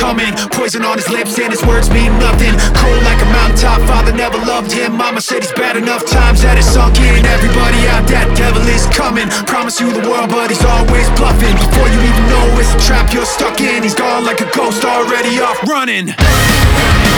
coming. Poison on his lips and his words mean nothing. Cold like a mountaintop, father never loved him. Mama said he's bad enough times that it's sunk in. Everybody out, that devil is coming. Promise you the world, but he's always bluffing. Before you even know it's a trap you're stuck in, he's gone like a ghost, already off running.